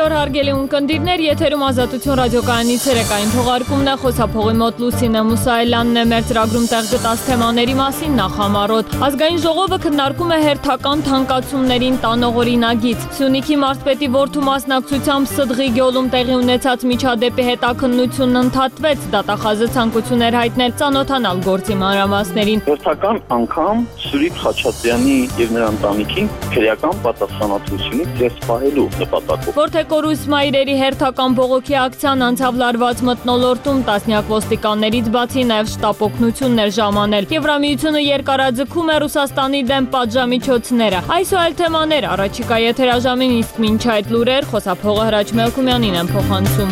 Բարև հարգելի ունկնդիրներ, եթերում Ազատություն ռադիոկայանի ցերեկային թողարկումն է, խոսափողի մոտ Լուսինե Մուսայելյանն է, մեր ծրագրում տեղ գտած թեմաների մասին նախամարոտ։ Ազգային ժողովը քննարկում է հերթական թանկացումներին տանող օրինագիծ։ Սյունիքի մարզպետի որդու մասնակցությամբ Սդղի գյուղում տեղի ունեցած միջադեպի հետաքննությունն ընդհատվեց, դատախազը ցանկություններ հայտնել ծանոթանալ գործի մանրամասներին։ Հերթական անգամ Սուրիկ Խաչատրյանի եւ նրա ընտանիքին քրեական պատասխանատվությունից դուրս պահելու նպատակով։ Որթեկորուս մայրերի հերթական բողոքի ակցիան անցավ լարված մթնոլորտում, տասնյակ ոստիկաններից բացի նաև շտապ օգնություններ ժամանել։ Եվրամիությունը երկարաձգում է Ռուսաստանի դեմ պատժամիջոցները։ Այս ու այլ թեմաներ առաջիկա եթերաժամին, իսկ մինչ այդ լուրեր խոսափողը Հրաչ Մելքումյանին են փոխանցում։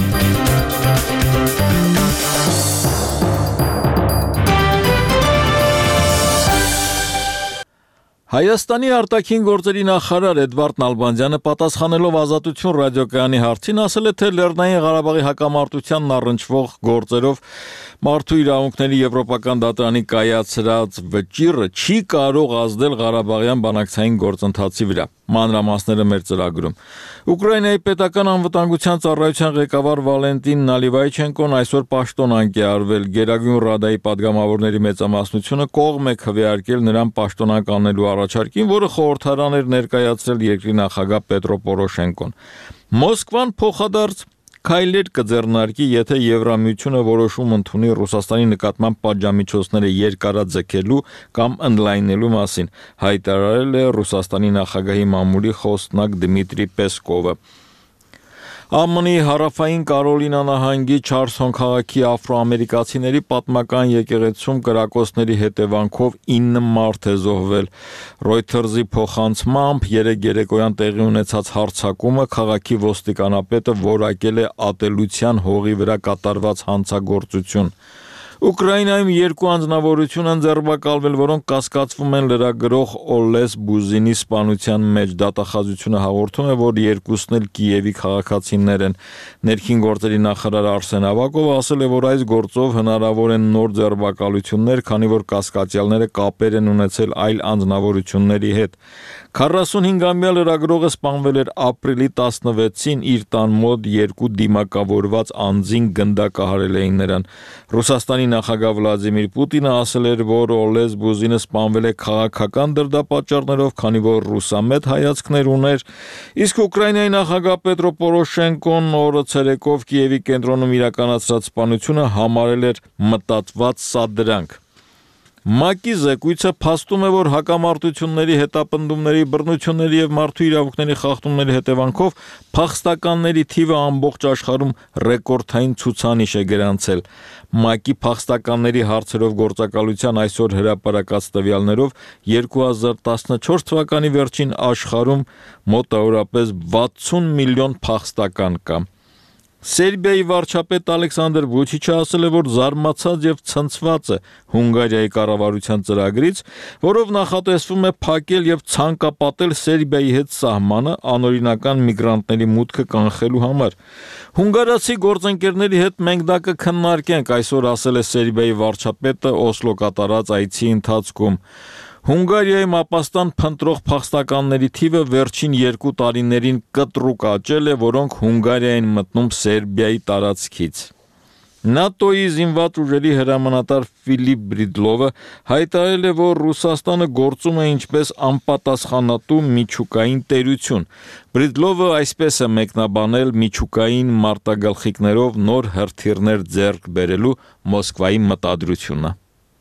Հայաստանի արտաքին գործերի նախարար Էդվարդ Նալբանդյանը պատասխանելով Ազատություն ռադիոկայանի հարցին ասել է, թե Լեռնային Ղարաբաղի հակամարտությանն առնչվող գործերով մարդու իրավունքների եվրոպական դատարանի կայացրած վճիռը չի կարող ազդել Ղարաբաղյան բանակցային գործընթացի վրա։ Մանրամասները մեր ծրագրում։ Ուկրաինայի պետական անվտանգության ծառայության ղեկավար Վալենտին Նալիվայչենկոն այսօր պաշտոնանկ է արվել։ Գերագույն ռադայի падգամավորների մեծամասնությունը կողմ է քվեարկել նրան պաշտոնանկ անելու առաջարկին, որը խորհրդարան էր ներկայացրել երկրի նախագահ Պետրո Պորոշենկոն։ Մոսկվան փոխադարձ քայլեր կձեռնարկի, եթե Եվրամիությունը որոշում ընդունի Ռուսաստանի նկատմամբ պատժամիջոցները երկարաձգելու կամ ընդլայնելու մասին, հայտարարել է Ռուսաստանի նախագահի մամուլի խոսնակ Դմիտրի Պեսկովը։ ԱՄՆ-ի հարավային Կարոլինա նահանգի Չարլսթոն քաղաքի աֆրոամերիկացիների պատմական եկեղեցում կրակոցների հետևանքով 9 մարդ է զոհվել։ Reuters-ի փոխանցմամբ երեկ երեկոյան տեղի ունեցած հարձակումը քաղաքի ոստիկանապետը որակել է ատելության հողի վրա կատարված հանցագործություն։ Ուկրաինայում երկու անձնավորություն են ձերբակալվել, որոնք կասկածվում են լրագրող Օլես Բուզինի սպանության մեջ։ Դատախազությունը հաղորդում է, որ երկուսն էլ Կիևի քաղաքացիներ են։ Ներքին գործերի նախարար Արսեն Ավակովը ասել է, որ այս գործով հնարավոր են նոր ձերբակալություններ, քանի որ կասկածյալները կապեր են ունեցել այլ անձնավորությունների հետ։ 45-ամյա լրագրողը սպանվել էր ապրիլի 16-ին, իր տան մոտ երկու դիմակավորված անձին գնդակահարել էին նրան։ Ռուսաստանի նախագահ Վլադիմիր Պուտինը ասել էր, որ Օլես Բուզինը սպանվել է քաղաքական դրդապատճառներով, քանի որ ռուսամետ հայացքներ ուներ, իսկ Ուկրաինայի նախագահ Պետրո Պորոշենկոն օրը ցերեկով Կիևի կենտրոնում իրականացրած սպանությունը համարել էր մտածված սադրանք։ ՄԱԿ-ի զեկույցը փաստում է, որ հակամարտությունների, հետապնդումների, բռնությունների եւ մարդու իրավունքների խախտումների հետևանքով փախստականների թիվը ամբողջ աշխարհում ռեկորդային ցուցանիշ է գրանցել։ ՄԱԿ-ի փախստականների հարցերով գործակալության այսօր հրապարակած տվյալներով 2014 թվականի վերջին աշխարհում մոտավորապես 60 միլիոն փախստական կա։ Սերբիայի վարչապետ Ալեքսանդր Վուչիչը ասել է, որ զարմացած եւ ցնցված է Հունգարիայի կառավարության ծրագրից, որով նախատեսվում է փակել եւ ցանկապատել Սերբիայի հետ սահմանը անօրինական միգրանտների մուտքը կանխելու համար։ Հունգարացի գործընկերների հետ մենք դա կքննարկենք, այսօր ասել է Սերբիայի վարչապետը Օսլո կատարած այցի ընթացքում։ Հունգարիայում ապաստան փնտրող փախստականների թիվը վերջին 2 տարիներին կտրուկ աճել է, որոնք Հունգարիա են մտնում Սերբիայի տարածքից։ ՆԱՏՕ-ի զինված ուժերի հրամանատար Ֆիլիպ Բրիդլովը հայտարարել է, որ Ռուսաստանը գործում է ինչպես անպատասխանատու միջուկային տերություն։ Բրիդլովը այսպես է մեկնաբանել միջուկային մարտագլխիկներով նոր հրթիռներ ձեռք բերելու Մոսկվայի մտադրությունը։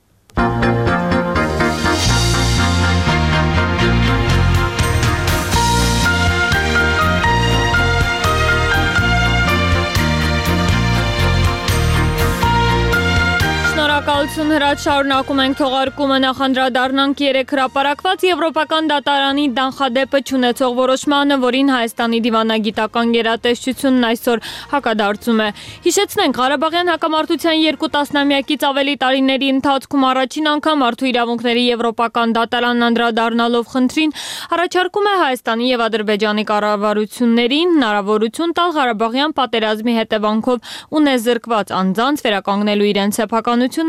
Շնորհակալություն Հրաչ, շարունակում ենք թողարկումը, նախանդրադառնանք երեկ հրապարակված Եվրոպական դատարանի Դանխադեպը չունեցող որոշմանը, որին Հայաստանի դիվանագիտական գերատեսչությունն այսօր հակադարձում է։ Հիշեցնենք, Ղարաբաղյան հակամարտության 2 տասնամյակից ավելի տարիների ընթացքում առաջին անգամ Մարդու իրավունքների Եվրոպական դատարանն անդրադառնալով խնդրին առաջարկում է Հայաստանի եւ Ադրբեջանի կառավարություններին հնարավորություն տալ Ղարաբաղյան պատերազմի հետևանքով ունեզրկված անձանց վերականգնելու իրենց սեփականությունը եւ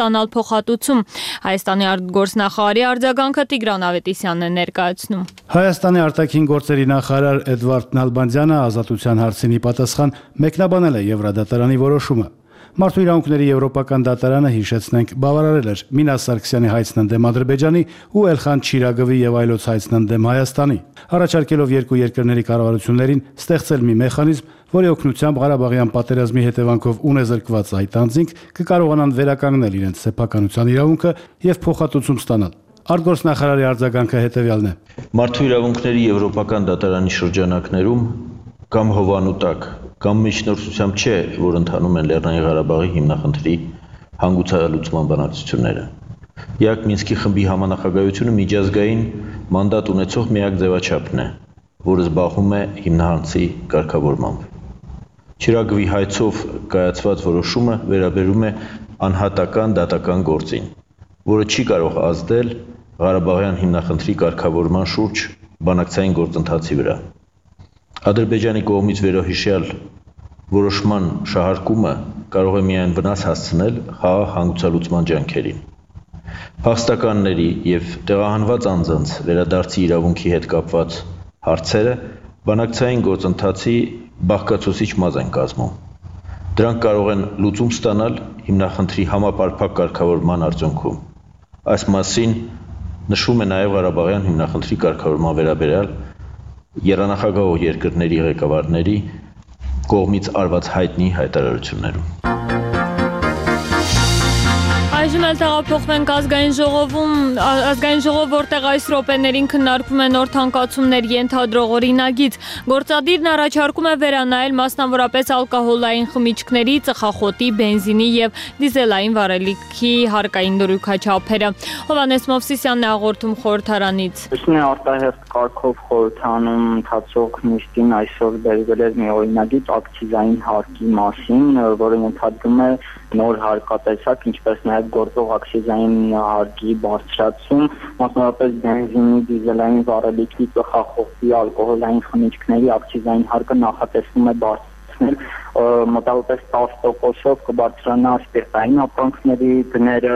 ստանալ փոխհատուցում։ Հայաստանի արտգործնախարարի արձագանքը Տիգրան Ավետիսյանն է ներկայացնում։ Հայաստանի արտաքին գործերի նախարար Էդվարդ Նալբանդյանը ազատության հարցին պատասխան մեկնաբանել է Եվրադատարանի որոշումը։ Մարդու իրավունքների եվրոպական դատարանը, հիշեցնենք, բավարարել էր Մինա Սարգսյանի հայցն ընդդեմ Ադրբեջանի ու Էլխան Չիրագովի եւ այլոց հայցն ընդդեմ Հայաստանի, առաջարկելով երկու երկրների կառավարություններին ստեղծել մի մեխանիզմ, որի օգնությամբ Ղարաբաղյան պատերազմի հետևանքով ունեզրկված այդ անձինք կկարողանան վերականգնել իրենց սեփականության իրավունքը եւ փոխհատուցում ստանալ։ Արտգործնախարարի արձագանքը հետեւյալն է. Մարդու իրավունքների եվրոպական դատարանի շրջանակներում կամ հովանու տակ կամ միջնորդությամբ չէ, որ ընթանում են Լեռնային Ղարաբաղի հիմնախնդրի հանգուցալուծման բանակցությունները։ ԵԱՀԿ Մինսկի խմբի համանախագահությունը միջազգային մանդատ ունեցող միակ ձևաչափն է, որը զբաղվում է հիմնահանցի կարգավորմամբ։ Չիրագովի հայցով կայացված որոշումը վերաբերում է անհատական դատական գործին, որը չի կարող ազդել Ղարաբաղյան հիմնախնդրի կարգավորման շուրջ բանակցային գործընթացի վրա։ Ադրբեջանի կողմից վերոհիշյալ որոշման շահարկումը կարող է միայն վնաս հասցնել խաղաղ հանգուցալուծման ջանքերին։ Փախստականների եւ տեղահանված անձանց վերադարձի իրավունքի հետ կապված հարցերը բանակցային գործընթացի բաղկացուցիչ մազ են կազմում։ Դրանք կարող են լուծում ստանալ հիմնախնդրի համապարփակ կարգավորման արդյունքում։ Այս մասին նշվում է նաեւ Ղարաբաղյան հիմնախնդրի կարգավորման վերաբերյալ եռանախագահող երկրների ղեկավարների կողմից արված հայտնի հայտարարություններում։ Այժմ էլ տեղափոխվենք ազգային ժողով, որտեղ այս րոպեներին քննարկվում է նոր թանկացումներ ենթադրող օրինագիծ։ Գործադիրն առաջարկում է վերանայել մասնավորապես ալկոհոլային խմիչքների, ծխախոտի, բենզինի եւ դիզելային վարելիքի հարկային դրույքաչափերը։ Հովհաննես Մովսիսյանն է հաղորդում խորհրդարանից։ Ուսումնի արտահերթ կարգով խորհրդանում ընթացող նիստին այսօր բերվել էր մի օրինագիծ ակցիզային հարկի մասին, որը ենթադրում է նոր հարկատեսակ, ինչպես նաև գործող ակցիզային հարկի բարձրացում, մասնավորապես բենզինի, դիզելային վարելիքի, ծխախոտի, ալկոհոլային խմիչքների ակցիզային հարկը նախատեսվում է բարձրացնել մոտավորապես 10%-ով կբարձրանա սպիրտային ապրանքների գները,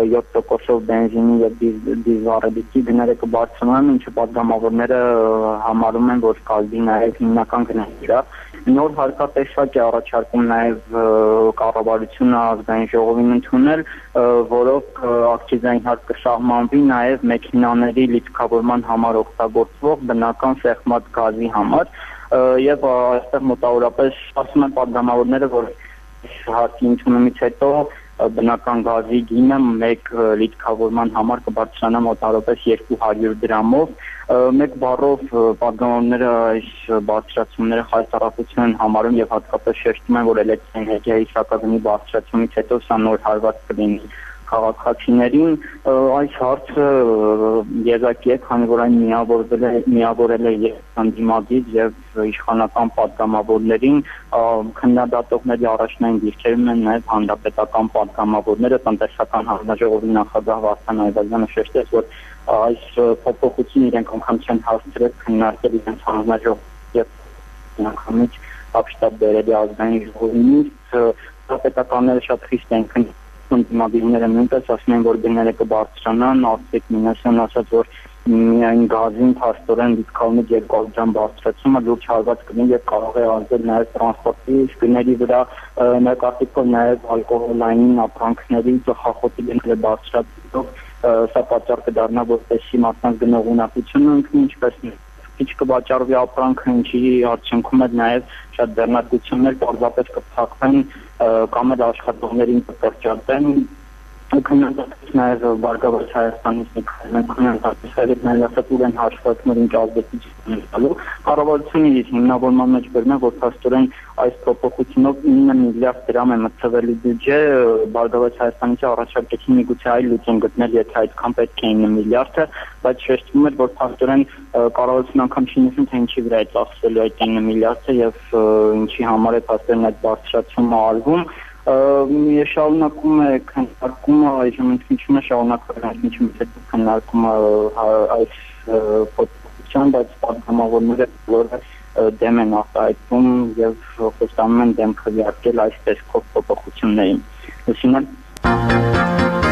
7%-ով բենզինի եւ դիզվարելիքի գները կբարձրանան, ինչը պատգամավորները համարում են, որ կազմի նաեւ հիմնական գների։ Նոր հարկատեսակ է առաջարկում նաև կառավարությունը ազգային ժողովին ընդունել, որով ակցիզային հարկ կսահմանվի նաև մեքենաների լիցքավորման համար օգտագործվող բնական սեղմած գազի համար, եւ այստեղ մոտավորապես ասում են պատգամավորները, որ հարկի ընդունումից հետո բնական գազի գինը 1 լիցքավորման համար կբարձրանա մոտավորապես 200 դրամով։ Մեկ բառով պատգամավորները այս բարձրացումները խայտարակություն են համարում եւ հատկապես շեշտում են, որ էլեկտրոէներգիայի սակագնի բարձրացումից հետո սա նոր հարված կլինի քաղաքացիներին։ Այս հարցը եզակի է, քանի որ այն միավորել է եւ հանդիմադիր եւ իշխանական պատգամավորներին, քննադատողների առաջնային դիրքերում են նաեւ հանրապետական պատգամավորները, տնտեսական հանձնաժողովի նախագահ Վարդան Այվազյանը շեշտեց, որ այս փոփոխությունը իրենք անգամ չեն հասցրել քննարկել իրենց հանձնաժողովի եւ անգամից ապշտաբ բերելի ազգային ժողովից, պետականները շատ խիստ են դիմադիրները նույնպես ասում են, որ գները կբարձրանան, Արծիք Մինասյանն ասաց, որ միայն գազին փաստորեն լիցքալնից 200 դրամ բարձրացումը լուրջ հարված կլինի եւ կարող է ազդել նաեւ տրանսպորտի գների վրա, ներկայացնելով նաեւ ալկոհոլային ապրանքների, ծխախոտի գները բարձրացնելով, սա պատճառ կդառնա, որպեսզի մարդկանց գնողունակությունը ընկնի, ինչպես քիչ կվաճառվի ապրանքը, ինչի արդյունքում էլ նաեւ շատ բեռնարկություններ պարզապես կփակվեն կամ էլ աշխատողներին կկրճատեն։ Քննադատվեց նաև Բարգավաճ Հայաստանից քննադատվեց նաև ուրեն հաշվարկներ ինչ ազդեցություն ունենալու։ Կառավարությունը իր հիմնավորման մեջ բերում է, որ փաստորեն այս փոփոխությունով 9 միլիարդ դրամ է մտցվելի բյուջե, Բարգավաճ Հայաստանից առաջարկեցին միգուցե այլ լուծում գտնել, եթե այդքան պետք է 9 միլիարդը, բայց շեշտվում էր, որ փաստորեն կառավարությունը անգամ չի նշում, թե ինչի վրա է ծախսելու այդ 9 միլիարդը եւ ինչի համար է փաստորեն այդ բարձրացումը արվում։ Շարունակում է քննարկումը, այժմ ընդմիջում է շարունակվել քննարկումը այս փոփոխության, բայց պատգամավորները բոլորը դեմ են արտահայտվում եւ խոստանում են դեմ քվեարկել այս տեսքով փոփոխություններին։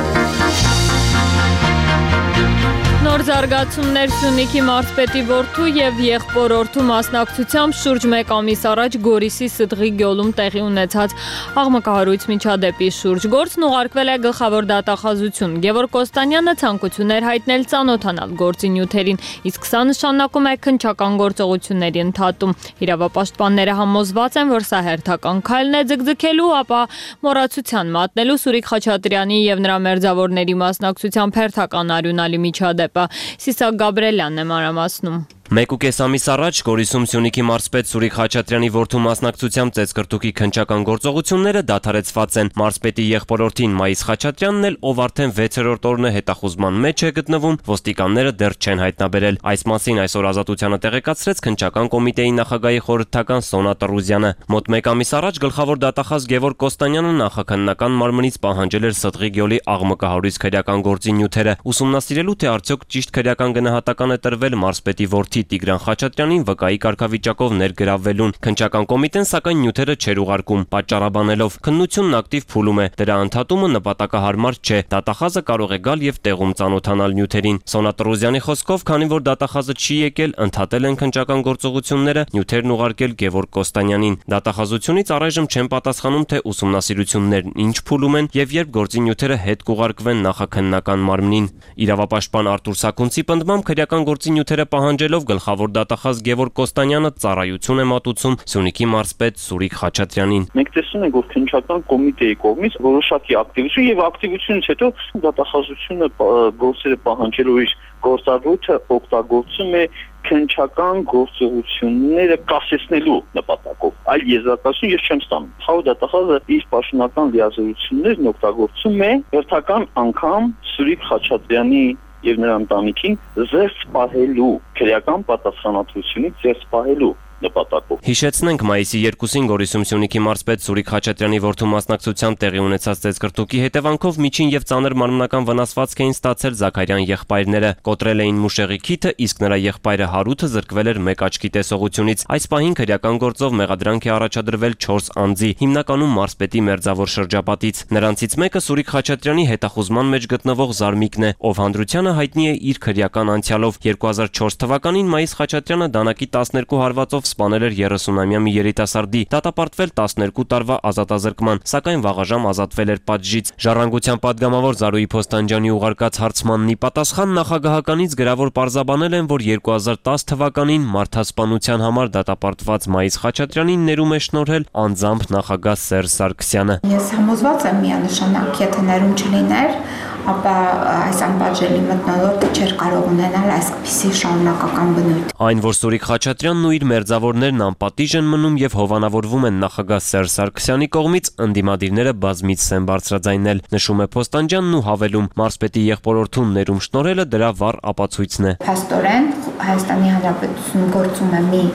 Զարգացումներ Սյունիքի մարզպետի որդու եւ եղբորորդու մասնակցությամբ շուրջ 1 ամիս առաջ Գորիսի Սդղի գյուղում տեղի ունեցած աղմկահարույց միջադեպի շուրջ գործն ուղարկվել է գլխավոր դատախազություն։ Գևորգ Կոստանյանը ցանկություն էր հայտնել ծանոթանալ գործի նյութերին, իսկ սա նշանակում է քննչական գործողությունների ընդհատում։ Իրավապաշտպանները համոզված են, որ սա հերթական քայլն է ձգձգելու, ապա մոռացության մատնելու Սուրիկ Խաչատրյանի եւ նրա մերձավորների մասնակցությամբ հերթական արյունալի միջադեպը։ Սիսակ Գաբրելյանն է մանրամասնում։ 1.5 ամիս առաջ Գորիսում Սյունիքի մարզպետ Սուրիկ Խաչատրյանի որդու մասնակցությամբ ծեծկրտուկի քննչական գործողությունները դադարեցված են։ Մարզպետի եղբորորդին Մայիս Խաչատրյանն էլ, ով արդեն 6-րդ օրն է հետախուզման մեջ է գտնվում, ոստիկանները դեռ չեն հայտնաբերել։ Այս մասին այսօր Ազատությանը տեղեկացրեց քննչական կոմիտեի նախագահի խորհրդական Սոնա Տրուզյանը։ Մոտ 1 ամիս առաջ գլխավոր դատախազ Գևորգ Կոստանյանը նախաքննական մարմնից պահանջել էր Սդղի գյուղի աղմկահարույց քրեական գործի նյութերը, ուսումնասիրելու թե արդյոք ճիշտ քրեական գնահատական է տրվել մարզպետի որդի Տիգրան Խաչատրյանին վկայի կարգավիճակով ներգրավվելուն։ Քննչական կոմիտեն սակայն նյութերը չէր ուղարկում, պատճառաբանելով քննությունն ակտիվ փուլում է, դրա ընդհատումը նպատակահարմար չէ, դատախազը կարող է գալ եւ տեղում ծանոթանալ նյութերին։ Սոնա Տրուզյանի խոսքով, քանի որ դատախազը չի եկել, ընդհատել են քննչական գործողությունները, նյութերն ուղարկել Գևորգ Կոստանյանին։ Դատախազությունից առայժմ չեն պատասխանում, թե ուսումնասիրություններն ինչ փուլում են եւ երբ գործի նյութերը հետ կուղարկվեն նախաքննական մարմնին։ Իրավապաշտպան Արտուր Սաքունցի պնդմամբ քրեական գործի նյութերը պահանջելով գլխավոր դատախազ Գևորգ Կոստանյանը ծառայություն է մատուցում Սյունիքի մարզպետ Սուրիկ Խաչատրյանին։ Մենք տեսնում ենք, որ քննչական կոմիտեի կողմից որոշակի ակտիվություն եւ ակտիվությունից հետո դատախազությունը գործերը պահանջելու իր գործառույթը օգտագործում է քննչական գործողությունները կասեցնելու նպատակով։ Այլ եզրակացություն ես չեմ ստանում։ Խաղ դատախազը իր պաշտոնական լիազորություններն օգտագործում է հերթական անգամ Սուրիկ Խաչատրյանի եւ նրա ընտանիքին զերծ պահելու, քրեական պատասխանատվությունից զերծ պահելու նպատակով։ Հիշեցնենք, մայիսի 2-ին Գորիսում Սյունիքի մարզպետ Սուրիկ Խաչատրյանի որդու մասնակցությամբ տեղի ունեցած ծեծկրտուկի հետևանքով միջին եւ ծանր մարմնական վնասվածք էին ստացել Զաքարյան եղբայրները։ Կոտրել էին մուշեղի քիթը, իսկ նրա եղբայրը Հարութը զրկվել էր մեկ աչքի տեսողությունից։ Այս պահին քրեական գործով մեղադրանք է առաջադրվել 4 անձի, հիմնականում մարզպետի մերձավոր շրջապատից։ Նրանցից մեկը Սուրիկ Խաչատրյանի հետախուզման մեջ գտնվող Զարմիկն է, ով հանրությանը հայտնի է իր քրեական անցյալով։ 2004 թվականին Մայիս Խաչատրյանը դանակի 12 հարվածով սպանել էր 30-ամյա մի երիտասարդի, դատապարտվել 12 տարվա ազատազրկման, սակայն վաղաժամ ազատվել էր պատժից։ Ժառանգության падգամավոր Զարուհի Փոստանջյանի ուղարկած հարցմանն ի պատասխան նախագահականից գրավոր պարզաբանել են, որ 2010 թվականին մարդասպանության համար դատապարտված Մայիս Խաչատրյանին ներում է շնորհել անձամբ նախագահ Սերժ Սարգսյանը։ Ես համոզված եմ միանշանակ, եթե ներում չլիներ, ապա այս անպատժելի մթնոլորտը չէր կարող ունենալ այսպիսի շարունակական բնույթ։ Այն, որ Սուրիկ Խաչատրյանն ու իր մերձավորներն անպատիժ են մնում եւ հովանավորվում են նախագահ Սերժ Սարգսյանի կողմից, ընդդիմադիրները բազմիցս են բարձրաձայնել, նշում է Փոստանջյանն ու հավելում, մարզպետի եղբորորդուն ներում շնորհելը դրա վառ ապացույցն է։ Փաստորեն Հայաստանի Հանրապետությունում գործում է մի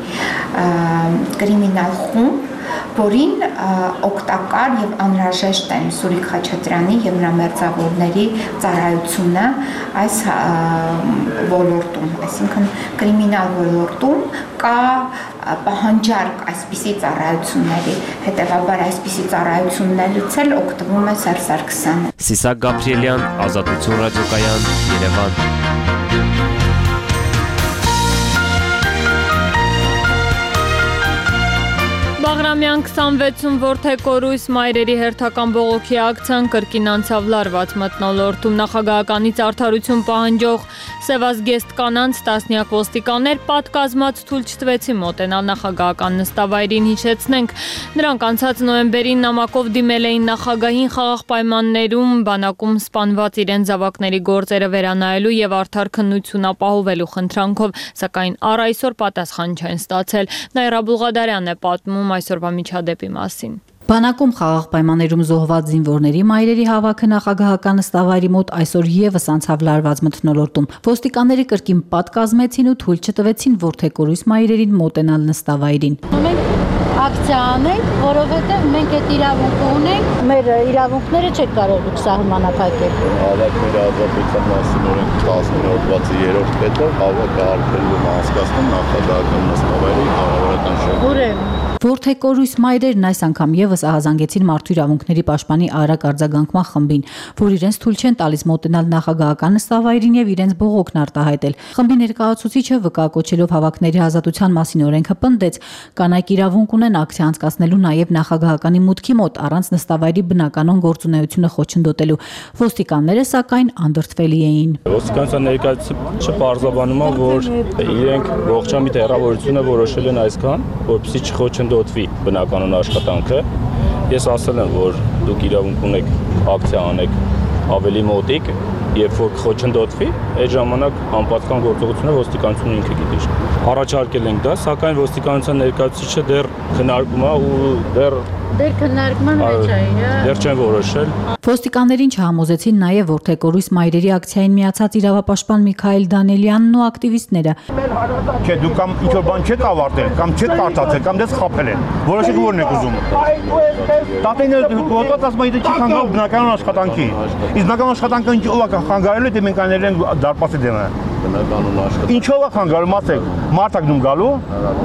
կրիմինալ խումբ, որին օգտակար եւ անհրաժեշտ են Սուրիկ Խաչատրյանի եւ նրա մերձավորների ծառայությունը այս ոլորտում, այսինքն կրիմինալ ոլորտում կա պահանջարկ այսպիսի ծառայությունների, հետեւաբար այսպիսի ծառայություններից էլ օգտվում է Սերժ Սարգսյանը։ Սիսակ Գաբրելյան, Ազատություն ռադիոկայան, Երևան։ Բաղրամյան 26-ում որդեկորույս մայրերի հերթական բողոքի ակցիան կրկին անցավ լարված մթնոլորտում։ Նախագահականից արդարություն պահանջող սևազգեստ կանանց տասնյակ ոստիկաններ պատկազմած թույլ չտվեցին մոտենալ նախագահական նստավայրին։ Հիշեցնենք, նրանք անցած նոյեմբերին նամակով դիմել էին նախագահին խաղաղ պայմաններում բանակում սպանված իրենց զավակների գործերը վերանայելու եւ արդար քննություն ապահովելու խնդրանքով, սակայն առ այսօր պատասխան չեն ստացել։ Նաիրա Բուլղադարյանն է պատմում այսօրվա միջադեպի մասին։ Բանակում խաղաղ պայմաններում զոհված զինվորների մայրերի հավաքը նախագահական նստավայրի մոտ այսօր եւս անցավ լարված մթնոլորտում։ Ոստիկանները կրկին պատկազմեցին ու թույլ չտվեցին որդեկորույս մայրերին մոտենալ նստավայրին։ Մենք ակցիա անենք, որովհետեւ մենք այդ իրավունքը ունենք, մեր իրավունքները չեք կարող դուք սահմանափակել։ Հավաքների ազատության մասին օրենք 19-րդ 3-րդ կետով հավաքը արգելվում անցկացնում նախագահական նստավայրի կառավարական շրջանում։ Որդեկորույս մայրերն այս անգամ եւս ահազանգեցին մարդու իրավունքների պաշտպանի արագ արձագանքման խմբին, որ իրենց թույլ չեն տալիս մոտենալ նախագահական նստավայրին եւ իրենց բողոքն արտահայտել։ Խմբի ներկայացուցիչը վկայակոչելով հավաքների ազատության մասին օրենքը պնդեց, կանայք իրավունք ունեն ակցիա անցկացնելու նաեւ նախագահականի մուտքի մոտ առանց նստավայրի բնականon գործունեությունը խոչընդոտելու։ Ոստիկանները սակայն անդրդվելի էին։ Ոստիկանության ներկայացուցիչը պարզաբանում է, որ իրենք ողջամիտ հեռավորությունը որոշել են այսքան, որպեսզի չխոչընդոտվի բնականon աշխատանքը։ Ես ասել եմ, որ դուք իրավունք ունեք ակցիա անեք ավելի մոտիկ, երբ որ խոչընդոտվի, այդ ժամանակ անպատասխան գործողությունը ոստիկանությունը ինքը գիտի։ Առաջարկել ենք դա, սակայն ոստիկանության ներկայացուցիչը դեռ քննարկում է ու դեռ քննարկման մեջ է, դեռ չեն որոշել։ Ոստիկաններին չհամոզեցին նաև որդեկորույս մայրերի ակցիային միացած իրավապաշտպան Միքայել Դանելյանն ու ակտիվիստները։ Չէ, դուք կամ ինչ-որ բան չեք ավարտել, կամ չեք կարծացել, կամ դες խաբել են։ Որոշեք որն եք ուզում։ Տատեները գոտված ասում են, չի խանգարում բնականon աշխատանքի։ Իսկ բնականon աշխատանքը ինչ ով է խանգարելու, դե մենք անել ենք դարպասի դեմը։ Բնականon աշխատանք։ Ինչով է խանգարում, ասեք, մարդ եք դու գալու։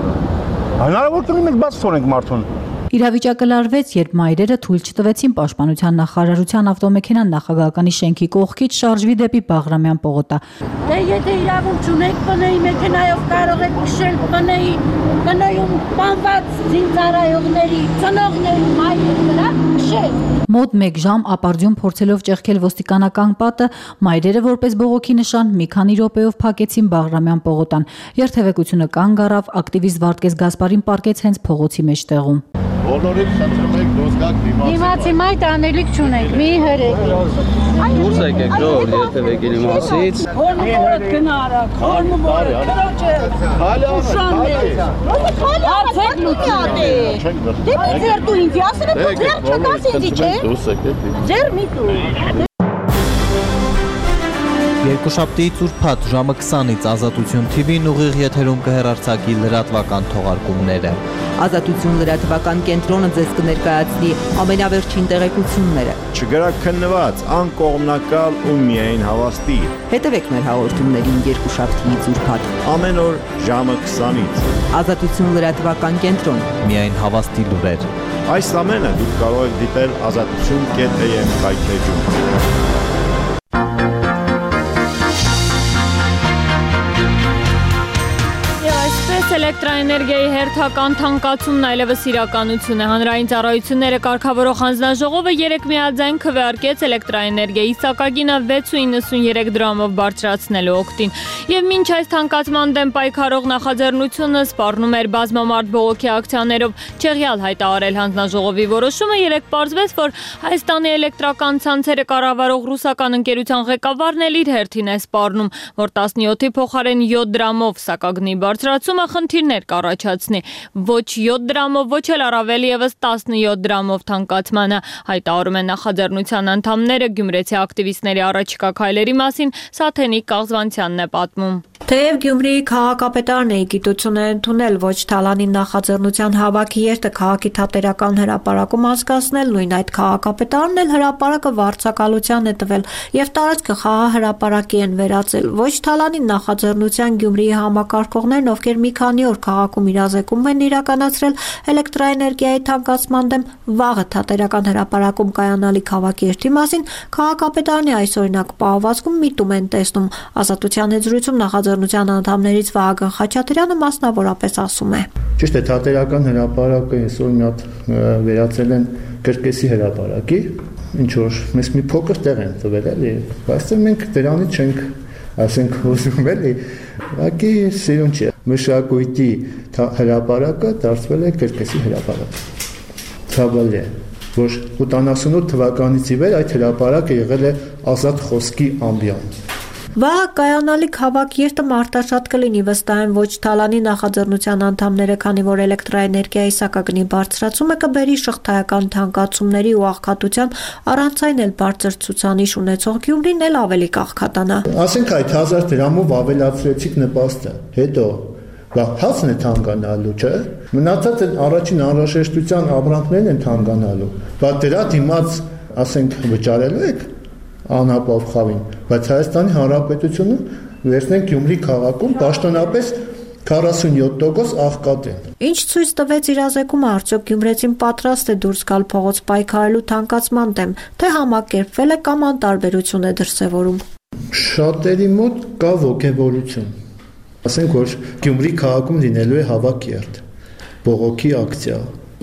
Հնարավոր կլինի մենք բաց թողնենք մարդուն։ Իրավիճակը լարվեց, երբ մայրերը թույլ չտվեցին Պաշտպանության նախարարության ավտոմեքենան նախագահականի շենքի կողքից շարժվի դեպի Բաղրամյան պողոտա։ Դե եթե իրավունք չունեք բնեի մեքենայով կարող եք քշել բնեյում բանված զինծառայողների, ծնողների մայրերի վրա քշել։ Մոտ 1 ժամ ապարդյուն փորձելով ճեղքել ոստիկանական պատը, մայրերը որպես բողոքի նշան մի քանի րոպեով փակեցին Բաղրամյան պողոտան։ Երթևեկությունը կանգ առավ, ակտիվիստ Վարդգես Գասպարին պառկեց հենց փողոցի մեջտեղում։ Բոլորից խնդրում եք դոսկակ դիմացի մայր անելիք չունենք, մի հրեք։ Դուրս եկեք ժողովուրդ երթևեկելի մասից։ Հորմորդ գնա արագ, հորմորդ, քրոջը։ Ուշաններ։ Արցեք լուծիատե։ Դե ձեր դու ինձ ասել եք, ձեր չկաս ինձի, չէ։ Դուրս եկեք։ Ձեր մի դու։ Երկուշաբթիի ծուրփաթ ժամը 20-ից Ազատություն TV-ն ուղիղ եթերում կհեռարձակի լրատվական թողարկումները։ Ազատություն լրատվական կենտրոնը ձեզ կներկայացնի ամենավերջին տեղեկությունները։ Չգրակ քննված, անկողմնակալ ու միայն հավաստի։ Հետևեք մեր հաղորդումներին երկուշաբթիի ծուրփաթ։ Ամեն օր ժամը 20-ից։ Ազատություն լրատվական կենտրոն։ Միայն հավաստի լուրեր։ Այս ամենը դուք կարող եք դիտել azatutun.am կայքեջում։ Էլեկտրաէներգիայի հերթական թանկացումն այլևս իրականություն է։ Հանրային ծառայությունները կարգավորող հանձնաժողովը 3 միաձայն քվեարկեց էլեկտրաէներգիայի սակագինը 6.93 դրամով բարձրացնելու օգտին։ Եվ մինչ այս թանկացման դեմ պայքարող նախաձեռնությունը սպառնում էր բազմամարդ բողոքի ակցիաներով չեղյալ հայտարարել հանձնաժողովի որոշումը, երեկ պարզվեց, որ Հայաստանի էլեկտրական ցանցերը կառավարող ռուսական ընկերության ղեկավարն էլ իր հերթին է սպառնում, որ 17-ի փոխարեն 7 դրամով սակագնի բարձրացումը խնդիրներ կառաջացնի, ոչ 7 դրամով, ոչ էլ առավել ևս 17 դրամով թանկացմանը, հայտարարում են նախաձեռնության անդամները։ Գյումրեցի ակտիվիստների առաջիկա քայլերի մասին Սաթենիկ Կաղզվանցյանն է պատմում։ Թեև Գյումրիի քաղաքապետարն է գիտություն է ընդունել ոչ թալանի նախաձեռնության հավաքի երթը քաղաքի թատերական հրապարակում անցկացնել, նույն այդ քաղաքապետարն էլ հրապարակը վարձակալության է տվել եւ տարածքը խաղահրապարակի են վերածել։ Ոչ թալանի նախաձեռնության Գյումրիի համակարգողներն, ովքեր մի քանի օր քաղաքում իրազեկում են իրականացրել էլեկտրաէներգիայի թանկացման դեմ վաղը թատերական հրապարակում կայանալիք հավաքի երթի մասին, քաղաքապետարանի այսօրինակ պահվածքում միտում են տեսնում։ Ազատության հետ զրույցում նախաձեռնության անդամներից Վահագն Խաչատրյանը մասնավորապես ասում է. Ճիշտ է, թատերական հրապարակը այսօր մի հատ վերածել են Կրկեսի հրապարակի, ինչ որ մեզ մի փոքր տեղ են տվել էլի, բայց մենք դրանից չենք ասենք ուզում էլի, ուղղակի սիրուն չէ։ Մշակույթի հրապարակը դարձվել է Կրկեսի հրապարակ։ Ցավալի է, որ 88 թվականից ի վեր այդ հրապարակը եղել է ազատ խոսքի ամբիոն։ Վաղ կայանալիք հավաք երթը մարտաշատ կլինի, վստահ են ոչ թալանի նախաձեռնության անդամները, քանի որ էլեկտրաէներգիայի սակագնի բարձրացումը կբերի շղթայական թանկացումների ու աղքատության, առանց այն էլ բարձր ցուցանիշ ունեցող Գյումրին էլ ավելի կաղքատանա։ Ասենք այդ 1000 դրամով ավելացրեցիք նպաստը, հետո հացն է թանկանալու, չէ՞։ Մնացած են առաջին անհրաժեշտության ապրանքներն են թանկանալու։ Բայց դրա դիմաց, ասենք, վճարելու եք անապավ խավին, բայց Հայաստանի Հանրապետությունը վերցնենք Գյումրի քաղաքում պաշտոնապես 47% աղքատ են։ Ինչ ցույց տվեց իրազեկումը, արդյոք գյումրեցին պատրաստ է դուրս գալ փողոց պայքարելու թանկացման դեմ, թե համակերպվել է կամ անտարբերություն է դրսևորում։ Շատերի մոտ կա ոգևորություն։ Ասենք որ Գյումրի քաղաքում լինելու է հավաքերթ, բողոքի ակցիա։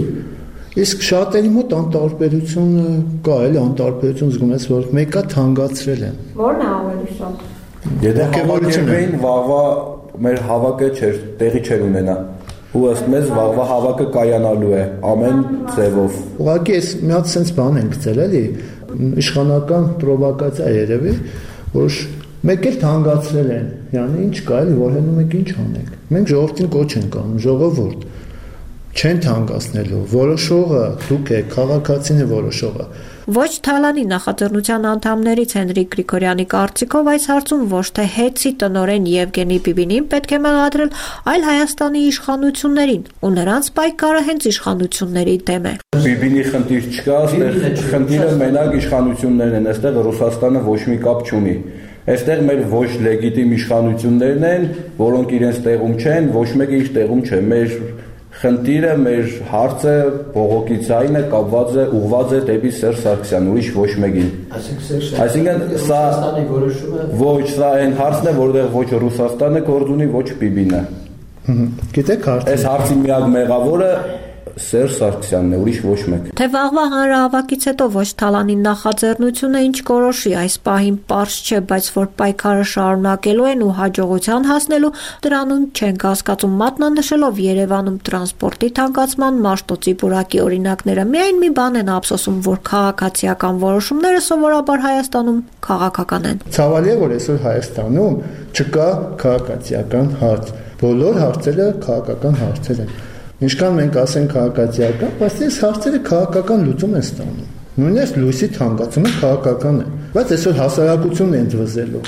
Իսկ շատերի մոտ անտարբերություն կա, էլի անտարբերություն զգում ես, որ մեկը թանկացրել են։ Որն է ավելի շատ։ Եթե հավաքերթին վաղվա մեր հավաքը չէր, տեղի չէր ունենա։ Ու ըստ մեզ վաղվա հավաքը կայանալու է ամեն ձևով։ Ուղղակի ես մի հատ sense բան եմ գցել, էլի, իշխանական պրովոկացիա երևի, որ մեկ էլ թանկացրել են։ Յանի ինչ կա, էլի, որ հենում եք ինչ անեք։ Մենք ժողովրդին կոչ ենք անում, ժողովուրդ չեն թանկացնելու, որոշողը դուք եք, քաղաքացին է որոշողը։ Ոչ Թալանի նախաձեռնության անդամներից Հենրիկ Գրիգորյանի կարծիքով այս հարցում ոչ թե ՀԵՑ-ի տնօրեն Եվգենի Բիբինին պետք է մեղադրել, այլ Հայաստանի իշխանություններին, ու նրանց պայքարը հենց իշխանությունների դեմ է։ Բիբինի խնդիր չկա, այստեղ խնդիրը մենակ իշխանություններն են, այստեղ Ռուսաստանը ոչ մի կապ չունի։ Այստեղ մեր ոչ լեգիտիմ իշխանություններն են, որոնք իրենց տեղում չեն, ոչ մեկը իր տեղում չէ։ Մեր խնդիրը, մեր հարցը բողոքի ձայնը կապված է, ուղղված է դեպի Սերժ Սարգսյան, ուրիշ ոչ մեկին։ Այսինքն սա ոչ սա այն հարցն է, որտեղ ոչ Ռուսաստանը գործ ունի, ոչ Բիբինը։ Գիտեք հարցը։ Այս հարցի միակ մեղավորը Սերժ Սարգսյանն է, ուրիշ ոչ մեկ։ Թե վաղվա հանրահավաքից հետո ոչ Թալանի նախաձեռնությունը ինչ կորոշի, այս պահին պարզ չէ, բայց որ պայքարը շարունակելու են ու հաջողության հասնելու, դրանում չեն կասկածում, մատնանշելով Երևանում տրանսպորտի թանկացման, Մաշտոցի պուրակի օրինակները միայն մի բան են ափսոսում, որ քաղաքացիական որոշումները սովորաբար Հայաստանում քաղաքական են։ Ցավալի է, որ այսօր Հայաստանում չկա քաղաքացիական հարց։ Բոլոր հարցերը քաղաքական հարցեր են։ Ինչքան մենք ասենք քաղաքացիական, բայց այս հարցերը քաղաքական լուծում են ստանում։ Նույնիսկ լույսի թանկացումը քաղաքական է, բայց այսօր հասարակությունն է ընդվզելու։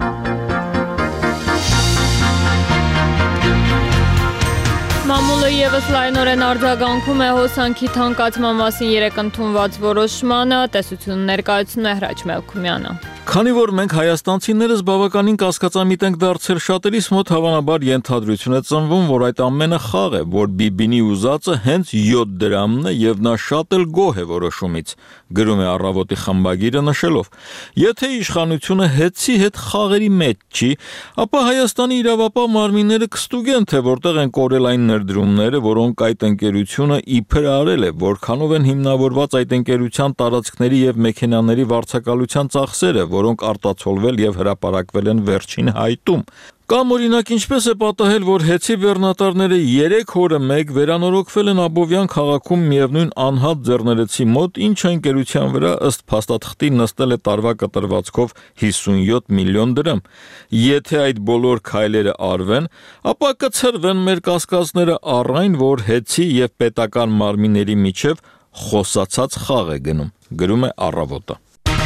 Մամուլը եւս լայնորեն արձագանքում է հոսանքի թանկացման մասին երեկ ընդունված որոշմանը, տեսություն ներկայացնում է Հրաչ Մելքումյանը։ Քանի որ մենք հայաստանցիներս բավականին կասկածամիտ ենք դարձել, շատերիս մոտ հավանաբար ենթադրություն է ծնվում, որ այդ ամենը խաղ է, որ Բիբինի ուզածը հենց 7 դրամն է եւ նա շատ էլ գոհ է որոշումից, գրում է Առավոտի խմբագիրը նշելով. Եթե իշխանությունը ՀԵՑ-ի հետ խաղերի մեջ չի, ապա Հայաստանի իրավապահ մարմինները կստուգեն, թե որտեղ են կորել այն ներդրումները, որոնք այդ ընկերությունը իբր արել է, որքանով են հիմնավորված այդ ընկերության տարածքների եւ մեքենաների վարձակալության ծախսերը, որոնք արտացոլվել եւ հրապարակվել են վերջին հայտում։ Կամ օրինակ ինչպես է պատահել, որ ՀԵՑ-ի բեռնատարները 3 օրը մեկ վերանորոգվել են Աբովյան քաղաքում միևնույն անհատ ձեռներեցի մոտ, ինչը ընկերության վրա ըստ փաստաթղթի նստել է տարվա կտրվածքով 57 միլիոն դրամ։ Եթե այդ բոլոր քայլերը արվեն, ապա կցրվեն մեր կասկածները առ այն, որ ՀԵՑ-ի եւ պետական մարմինների միջև խոսացած խաղ է գնում, գրում է Առավոտը։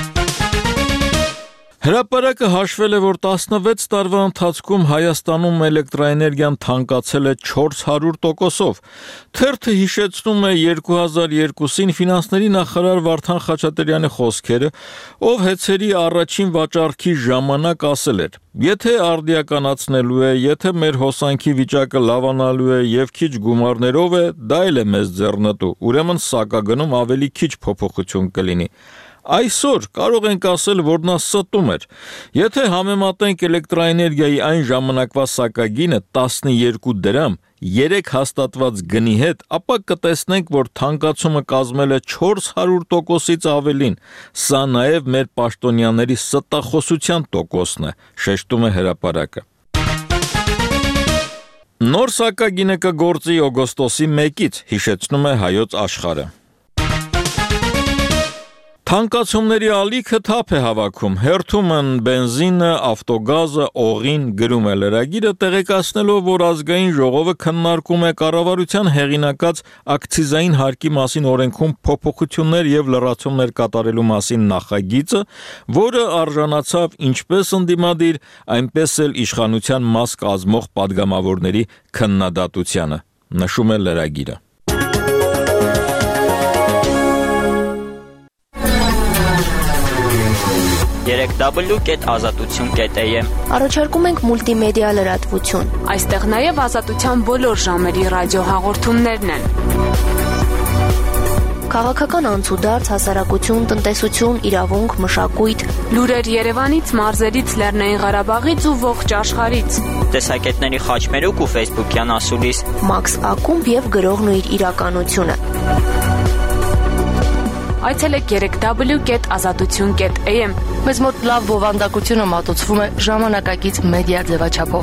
Հրապարակը հաշվել է, որ 16 տարվա ընթացքում Հայաստանում էլեկտրաէներգիան թանկացել է 400%-ով։ Թերթը հիշեցնում է 2002-ին ֆինանսների նախարար Վարդան Խաչատրյանի խոսքերը, ով ՀԵՑ-երի առաջին վաճառքի ժամանակ ասել էր. Եթե արդիականացնելու է, եթե մեր հոսանքի վիճակը լավանալու է եւ քիչ գումարներով է, դա էլ է մեզ ձեռնտու, ուրեմն սակագնում ավելի քիչ փոփոխություն կլինի։ Այսօր կարող ենք ասել, որ նա ստում էր։ Եթե համեմատենք էլեկտրաէներգիայի այն ժամանակվա սակագինը 12 դրամ 3 հաստատված գնի հետ, ապա կտեսնենք, որ թանկացումը կազմել է 400%-ից ավելին։ Սա նաև մեր պաշտոնյաների ստախոսության տոկոսն է, շեշտում է հրապարակը։ Նոր սակագինը կգործի օգոստոսի 1-ից, հիշեցնում է Հայոց Աշխարհը։ Թանկացումների ալիքը թափ է հավաքում, հերթում են բենզինը, ավտոգազը, օղին, գրում է լրագիրը, տեղեկացնելով, որ ազգային ժողովը քննարկում է կառավարության հեղինակած ակցիզային հարկի մասին օրենքում փոփոխություններ եւ լրացումներ կատարելու մասին նախագիծը, որը արժանացավ ինչպես ընդդիմադիր, այնպես էլ իշխանության մաս կազմող պատգամավորների քննադատությանը, նշում է լրագիրը։ 3w.azatutyon.am։ Առաջարկում ենք մուլտիմեդիա լրատվություն։ Այստեղ նաև ազատության բոլոր ժամերի ռադիոհաղորդումներն են։ Քաղաքական անցուդարձ, հասարակություն, տնտեսություն, իրավունք, մշակույթ, լուրեր Երևանից, մարզերից, Լեռնային Ղարաբաղից ու ողջ աշխարհից։ Տեսակետների խաչմերուկ ու Facebook-յան ասուլիս։ Մաքս ակումբ եւ գրողն ու իր իրականությունը։ Այցելեք 3w.azatutyon.am։ Մեզ մոտ լավ բովանդակությունը մատուցվում է ժամանակակից մեդիա ձևաչափով։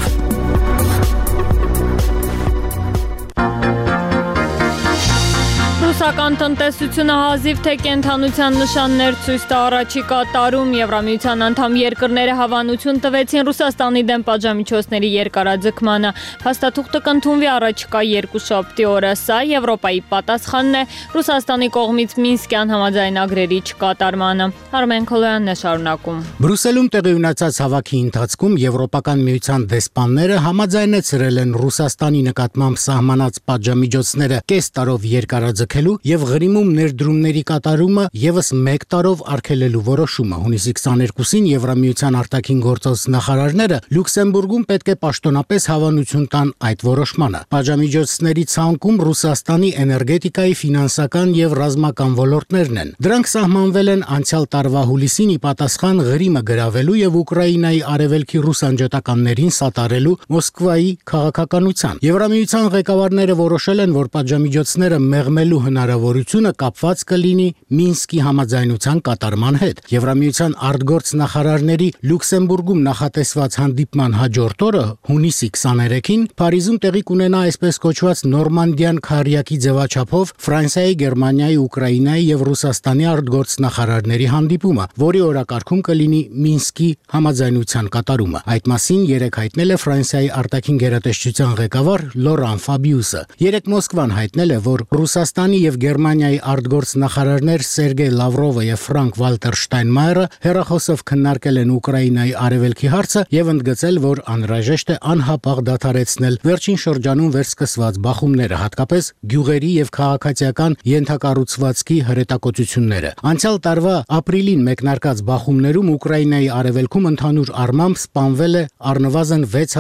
Ռուսական տնտեսությունը հազիվ թե կենդանության նշաններ ցույց տա առաջիկա տարում Եվրամիության անդամ երկրները հավանություն տվեցին Ռուսաստանի դեմ պատժամիջոցների երկարաձգմանը։ Փաստաթուղթը կընդունվի առաջիկա երկուշաբթի օրը։ Սա Եվրոպայի պատասխանն է Ռուսաստանի կողմից Մինսկյան համաձայնագրերի չկատարմանը։ Արմեն Քոլոյանն է շարունակում։ Բրյուսելում տեղի ունեցած հավաքի ընթացքում Եվրոպական միության դեսպանները համաձայնեցրել են Ռուսաստանի նկատմամբ սահմանած պատժամիջոցները կես տարով երկարաձգելու եւ Ղրիմում ներդրումների կատարումը եւս 1 տարով արգելելու որոշումը։ Հունիսի 22-ին Եվրամիության արտաքին գործոս նախարարները Լյուքսեմբուրգում պետք է պաշտոնապես հավանություն տան այդ որոշմանը։ Պատժամիջոցների ցանկում Ռուսաստանի էներգետիկայի, ֆինանսական եւ ռազմական ոլորտներն են։ Դրանք սահմանվել են անցյալ տարվա հուլիսին ի պատասխան Ղրիմը գրավելու եւ Ուկրաինայի արևելքի ռուս անջատականներին սատարելու Մոսկվայի քաղաքականության։ Եվրամիության ղեկավարները որոշել են, որ պատժամիջոցները մեղմելու հնարավորությունը կապված կլինի Մինսկի համաձայնության կատարման հետ։ Եվրամիության արտգործ նախարարների Լյուքսեմբուրգում նախատեսված հանդիպման հաջորդ օրը հունիսի 23-ին Փարիզում տեղի կունենա այսպես կոչված Նորմանդիան քարյակի ձևաչափով Ֆրանսիայի, Գերմանիայի, Ուկրաինայի եւ Ռուսաստանի արտգործ նախարարների հանդիպումը, որի օրակարգում կլինի Մինսկի համաձայնության կատարումը։ Այդ մասին երեկ հայտնել է Ֆրանսիայի արտաքին գերատեսչության ղեկավար Լորան Ֆաբիուսը։ Երեկ Մոսկվան հայտնել է, որ Ռուսաստանի եւ Գերմանիայի արտգործ նախարարներ Սերգեյ Լավրովը եւ Ֆրանկ Վալտեր Շտայնմայերը հերախոսով քննարկել են Ուկրաինայի արևելքի հարցը եւ ընդգծել, որ անհրաժեշտ է անհապաղ դադարեցնել վերջին շրջանում վերսկսված բախումները, հատկապես գյուղերի եւ քաղաքացիական ենթակառուցվածքի հրետակոծությունները։ Անցյալ տարվա ապրիլին մեկնարկած բախումներում Ուկրաինայի արևելքում ընդհանուր առմամբ սպանվել է առնվազն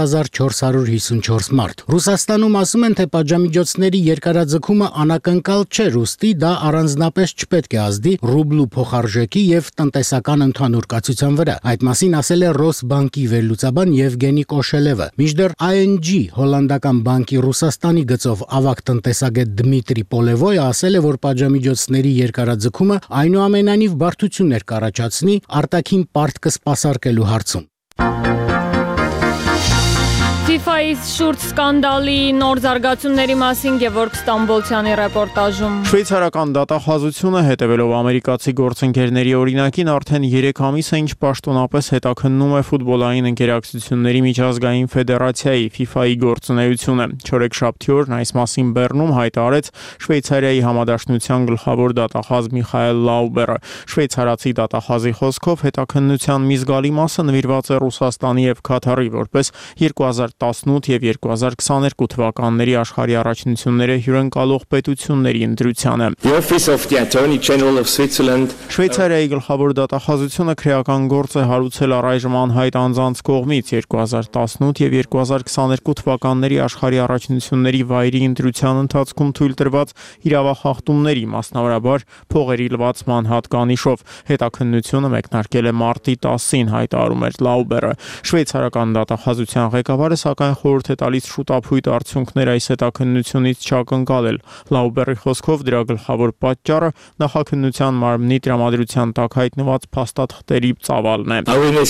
6454 մարդ։ Ռուսաստանում ասում են, թե պատժամիջոցների երկարաձգումը անակնկալ չէ, ուստի դա առանձնապես չպետք է ազդի ռուբլու փոխարժեքի եւ տնտեսական ընդհանուր կացության վրա։ Այդ մասին ասել է Ռոսբանկի վերլուծաբան Եվգենի Կոշելևը։ Մինչդեռ ING հոլանդական բանկի Ռուսաստանի գծով ավագ տնտեսագետ Դմիտրի Պոլևոյը ասել է, որ պատժամիջոցների երկարաձգումը այնուամենայնիվ բարդություններ կառաջացնի արտաքին պարտքը սպասարկելու հարցում։ FIFA-ի շուրջ սկանդալի նոր զարգացումների մասին Գևորգ Ստամբոլցյանի ռեպորտաժում։ Շվեյցարական դատախազությունը հետևելով ամերիկացի գործընկերների օրինակին արդեն 3 ամիս է ինչ պաշտոնապես հետաքննում է ֆուտբոլային ընկերակցությունների միջազգային ֆեդերացիայի FIFA-ի գործունեությունը։ Չորեքշաբթի օրն այս մասին Բեռնում հայտարարեց Շվեյցարիայի համադաշնության գլխավոր դատախազ Միխայել Լաուբերը։ Շվեյցարացի դատախազի խոսքով հետաքննության մի զգալի մասը նվիրված է Ռուսաստանի եւ Քաթարի որպես 2018 եւ 2022 թվականների աշխարհի առաջնությունները հյուրընկալող պետությունների ընտրությանը։ Շվեյցարիայի գլխավոր դատախազությունը քրեական գործ է հարուցել առայժմ անհայտ անձանց կողմից 2018 եւ 2022 թվականների աշխարհի առաջնությունների վայրի ընտրության ընթացքում թույլ տրված իրավախախտումների, մասնավորաբար փողերի լվացման հատկանիշով։ Հետաքննությունը մեկնարկել է մարտի 10-ին, հայտարարում էր Լաուբերը։ Շվեյցարական դատախազության ղեկավարը սակայն խորհուրդ է տալիս շուտափույթ արդյունքներ այս հետաքննությունից չակնկալել։ Լաուբերի խոսքով դրա գլխավոր պատճառը նախաքննության մարմնի տրամադրության տակ հայտնված փաստաթղթերի ծավալն է։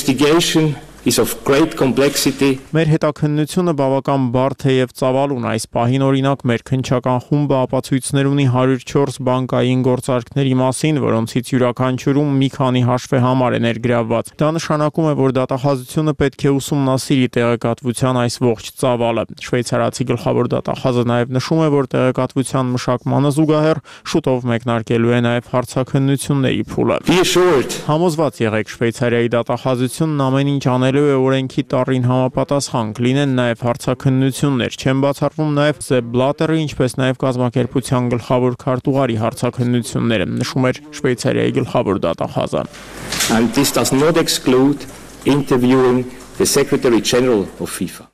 Մեր հետաքննությունը բավական բարդ է եւ ծավալուն։ Այս պահին օրինակ մեր քննչական խումբը ապացույցներ ունի 104 բանկային գործարքների մասին, որոնցից յուրաքանչյուրում մի քանի հաշվեհամար է ներգրավված։ Դա նշանակում է, որ դատախազությունը պետք է ուսումնասիրի տեղեկատվության այս ողջ ծավալը։ Շվեյցարացի գլխավոր դատախազը նաեւ նշում է, որ տեղեկատվության մշակմանը զուգահեռ շուտով մեկնարկելու է նաեւ հարցաքննությունների փուլը։ Համոզված եղեք, Շվեյցարիայի դատախազությունն ամեն ինչ անել լինելու է օրենքի տառին համապատասխան, կլինեն նաև հարցաքննություններ։ Չեն բացառվում նաև Sepp Blatter-ի, ինչպես նաև կազմակերպության գլխավոր քարտուղարի հարցաքննությունները, նշում էր Շվեյցարիայի գլխավոր դատախազը։ And this does not exclude interviewing the Secretary General of FIFA.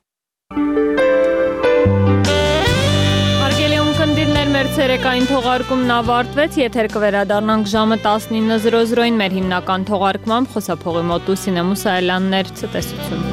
Մեր ցերեկային թողարկումն ավարտվեց, եթեր կվերադառնանք ժամը 19:00-ին մեր հիմնական թողարկմամբ, խոսափողի մոտ Լուսինե Մուսայելյանն էր, ցտեսություն։